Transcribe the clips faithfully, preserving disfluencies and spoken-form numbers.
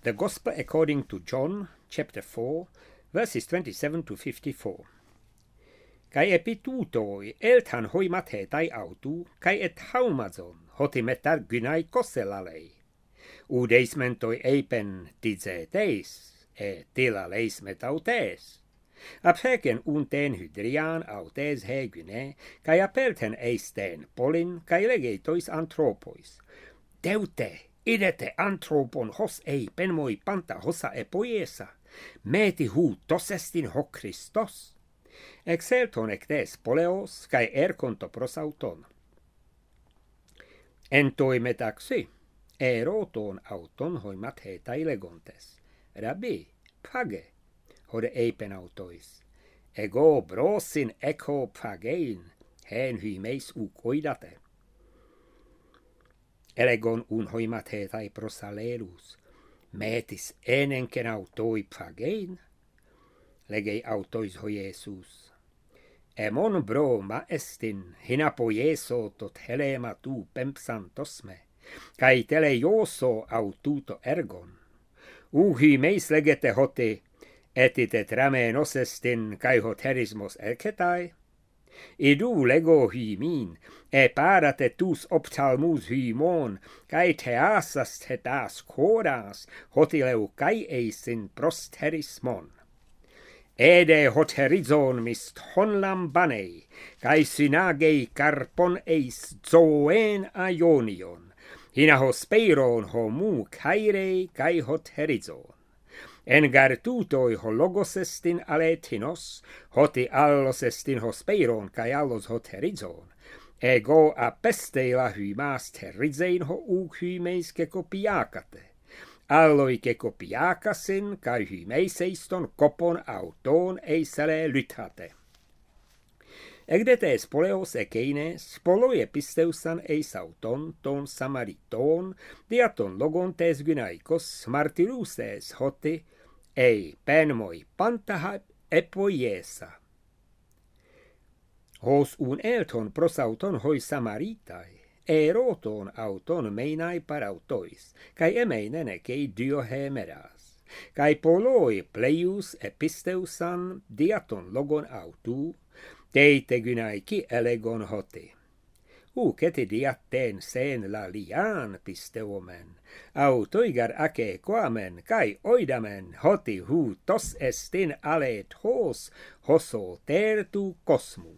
The Gospel according to John, chapter four, verses twenty-seven to fifty-four. Kai epitutoi eltan hoi mathetai autu, kai et haumazon, hoti metar gynai kosselalei. Udeis mentoi eipen tidzeteis, e tilaleis metautes. Apseken unten hydrian autes he gyne, kai apelten eisten polin, kai legeitois anthropois. Deute, idete anthropon hos eipen moi panta hosa epoiesa, meti hu tosestin ho Christos. Exelton ectes poleos, kai erkonto prosauton. Entoi metaxi, eroton auton hoimat hetai legontes. Rabbi, page, hode eipen autois. Ego brosin echo pagein, hen hymeis ukoidate. Elegon un hoimat hetai prosalelus, metis enenken autoi pagein. Legei autois ho Jesus. Emon bro ma estin, hinapo Jeso tot helema tu pempsantos me, kai tele joso aututo ergon. Uhi meis legete hote, etitet ramenos estin, kai hot herismos erketai. Idu lego hymin, e parate tus optalmus hymon, kai teasas tetas koras, hotileu kai eisin prosterismon. Ede hot herizon mist honlam banei, kai synagei carpon eis zoen aionion, hina hospeiron homu kairei kai hot herizon. Engar tutoi ho logos estin aletinos, hoti allos estin hospeiron kai allos hot herizon. Ego apesteila hymas terizein ho u hymeis ke kopiakate. Alloi ke kopiakasin kai hymeiseiston kopon auton eisele lythate. Egdetes poleos ekeines, poloi episteusan eis auton ton samariton, diaton logontes gynaikos martiruses hoti, ei penmoi pantaha epoiesa. Hos un elton prosauton hoi samaritai, eroton auton meinai parautois, kai emeinen ekei dio hemeras, kai poloi pleius episteusan diaton logon autu, teite gynaiki elegon hoti. Uketi diatten sen la lian pisteumen, autoigar ake koamen, kai oidamen hoti hu tos estin alet hos, hoso tertu kosmu.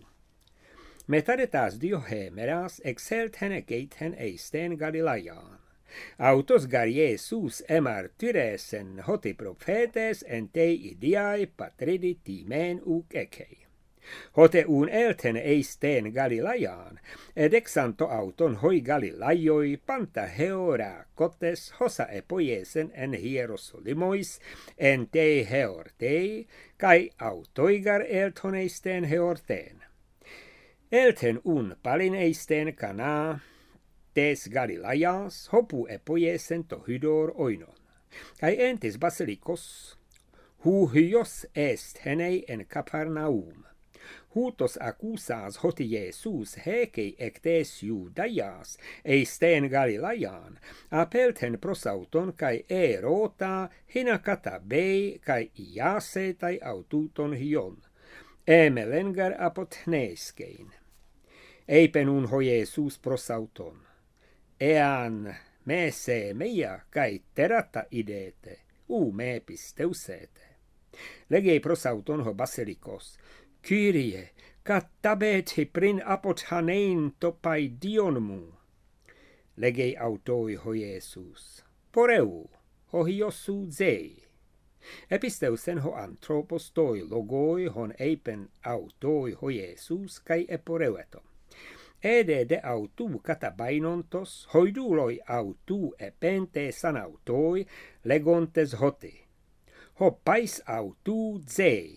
Metaretas dio hemeras exelt henekeiten eisten Galileian. Autos gar Jesus emar tyresen hoti profetes entei idiai patridi timen uk ekei. Hote un elten eisten Galileian, ed exanto auton hoi Galilaioi panta heora kotes hosa epoiesen en hierosolimois entei heortei, kai autoigar elton eisten heorten. Elten un palin eisten kana, tes Galileias, hopu epoiesen to hydor oinon. Kai entis basilikos, hu hyos est henei en Capernaum. Hutos accusas hoti Jesus hekei ectes Judaias, eisten Galileian, apelten prosauton kai erota hinakata bei kai iasetai aututon hion, emelengar apotneiskein. Eipen un ho Jesus prosauton, ean me se meia kai terata idete, u me pisteusete. Legei prosauton ho basilikos, Kyrie, kattabet hiprin apothanein topai dionmu. Legei autoi ho Jesus, poreu, ho hiosu zei. Episteusen ho anthropos toi logoi hon eipen autoi ho Jesus kai eporeueto. Ede de autu katabainontos, hoiduloi autu epente san autoi legontes hoti. Ho pais autu zei.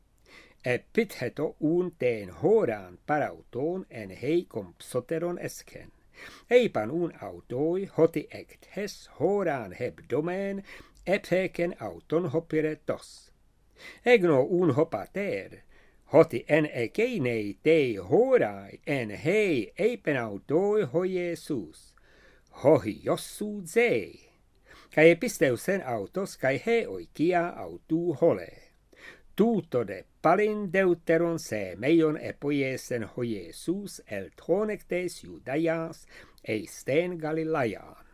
Epitheto un ten horan parauton en hei compsoteron esken. Eipan un autoi hoti ectes horan hebdomen epeken auton hopiretos. Egno un hopater, hoti en ekeinei tei horai en hei eipen autoi ho Jesus. Hohi jossu zei. cae episteusen autos, cae he oikia autu hole. Tuto de palin deuteron se meion epoiesen ho Jesus el tronectes Judaias eisten Galilean.